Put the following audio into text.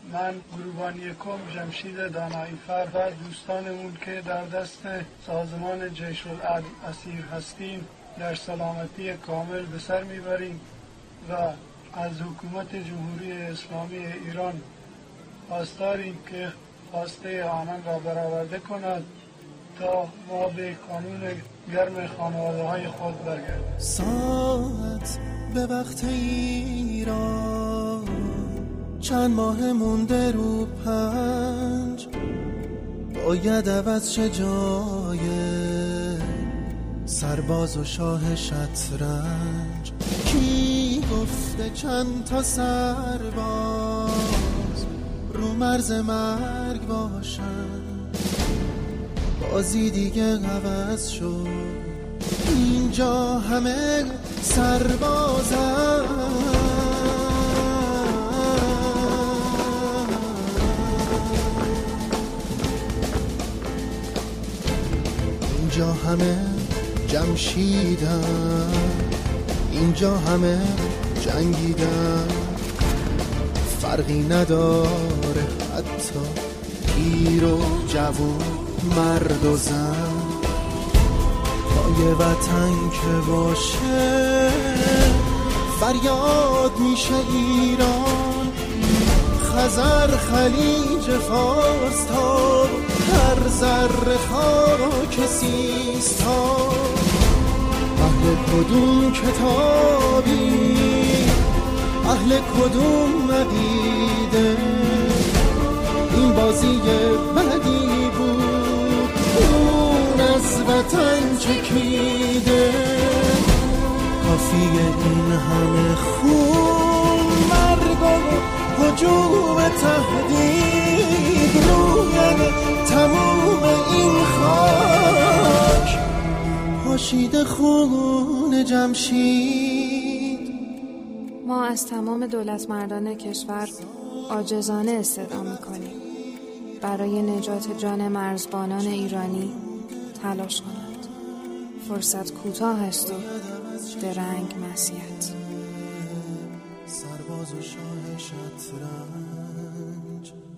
من گروبان یکم جمشید داناییفر و دوستانمون که در دست سازمان جیش العدل اسیر هستیم در سلامتی کامل به سر میبریم و از حکومت جمهوری اسلامی ایران خواستاریم که خواسته آنان را برآورده کند تا ما به قانون گرم خانواده های خود برگردیم. ساعت به وقت ایران چند ماه مونده رو 5 باید عوض شه جای سرباز و شاه شطرنج. کی گفته چند تا سرباز رو مرز مرگ باشن؟ بازی دیگه عوض شد، اینجا همه سربازن. اینجا همه جمشیدن، اینجا همه جنگیدن، فرقی نداره حتی پیر و جوون، مرد و زن. پای وطن که باشه فریاد میشه ایران، خزر خلیج فارس تا هر ذره خاک سیستان. اهل کدوم کتابی، اهل کدوم عقیده، این بازی بدی بود اون از وطن چکیده. کافیه این همه خون، مرگ و هجوم تهدید روی تموم این خاک، پاشیده خون جمشید. ما از تمام دولت مردان کشور عاجزانه استدعا می‌کنیم برای نجات جان مرزبانان ایرانی تلاش کنند. فرصت کوتاه است و درنگ معصیت. سرباز و شاه شطرنج.